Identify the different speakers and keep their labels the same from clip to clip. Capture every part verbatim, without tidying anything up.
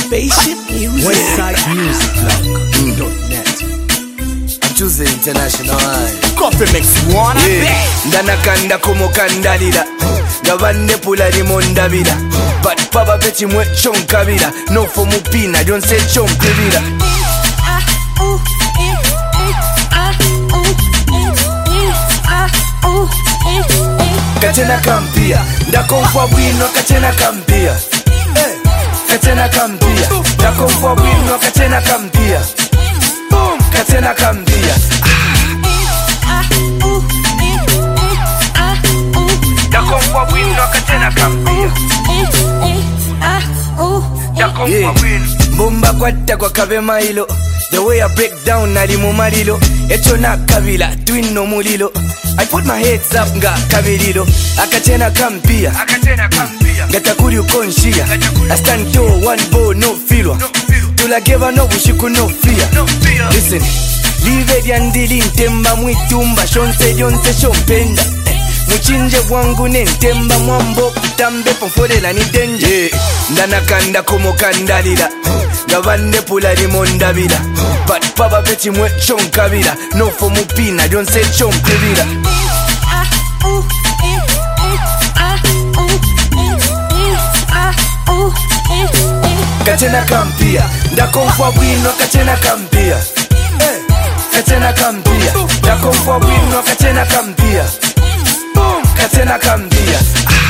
Speaker 1: Spaceship Music.
Speaker 2: Westside Music Blog dot net.
Speaker 1: I'm choosing international.
Speaker 2: Coffee makes one of
Speaker 1: yeah. Ndanakanda kumukandalira Gavande pula limondabira But papa beti mwe chonkabira No for mupina don't say chonkabira Katena kampia Ndakonfwa bwino katena kampia Katena kampia Ndakonfwa bwino katena kampia Katena kampia Ndakonfwa bwino katena kampia Ndakonfwa bwino Mbumba kwata kwa kabe mailo The way I break down nali mu malilo Echo na kabila twino mulilo I put my heads up nga kabirilo Akatena kampia Akatena kampia Gatakuri ukonshia I stand tall one ball no filwa Tulageva no bushiku no fear Listen Live dyandili ntemba mwitumba Shonse jonse shompenda Muchinje wangu nentemba mwambo Kutambe pomforela ni denje yeah. Ndanakanda kumukandalira Gavande pula limondabira But papa beti mwe chonkabira No for mupina don't say chonkabira Katena kampia Ndakonfwa bwino katena kampia Katena kampia Ndakonfwa bwino katena kampia Katena kampia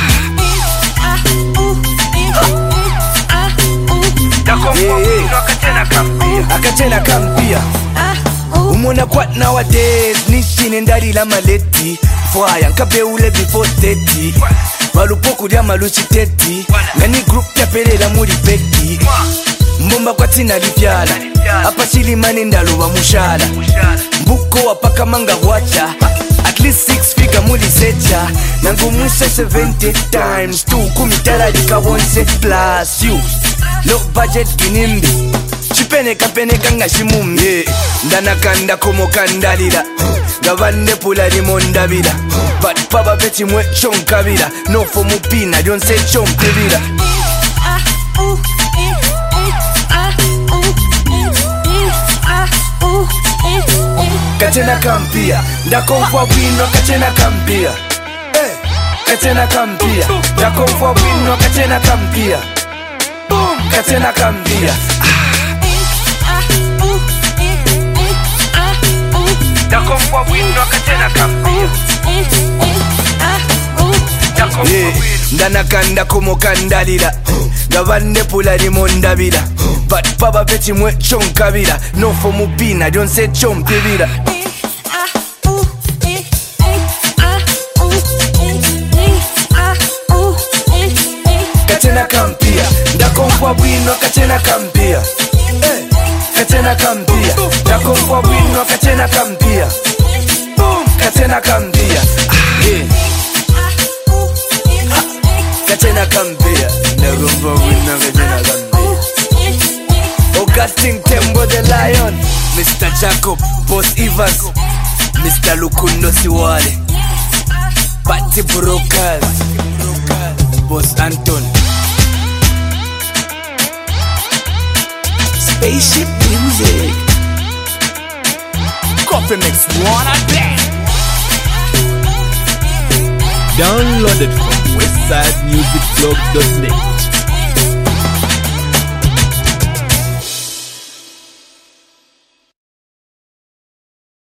Speaker 1: Ndakonfwa bwino katena kampia Akatena kampia Umona kwat nowadays Nishine ndalila maleti Fwaya nkabeule before thirty Malupoku lya maluchi thirty Ngani group yapelela muli peki Mbomba kwa tina livyala Apa chilimani ndaluwa mushala Mbuko wapaka manga wacha At least six figure muli secha Nangu mwise seventy times two Kumitala lika wonse plus you Low budget kinimbi Chipeneka peneka nga shimumbi yeah. Ndanakanda kumukandalira Gavande pula limondabira But papa beti mwe chonkabira No for mupina don't say chonkabira Katena kampia Ndakonfwa bwino katena kampia Katena kampia Ndakonfwa bwino katena kampia Katena kampia Ndakonfwa bwino katena kampia yeah. Ndanakanda kumukandalira Gavande pula limondabira But papa beti mwe chonkabira No for mupina don't say chonkabira Katena kampia Ndakonfwa bwino katena kampia Katena kampia Ndakonfwa bwino katena kampia Katena kampia yeah. Katena kampia Ndakonfwa bwino katena kampia Augustine Tembo the Lion Mister Jacob Boss Evans Mister Lukundo Siwale Party Brokers Boss Anton Spaceship Music.
Speaker 2: Coffee makes one of them. Downloaded from Westside Music Blog dot net.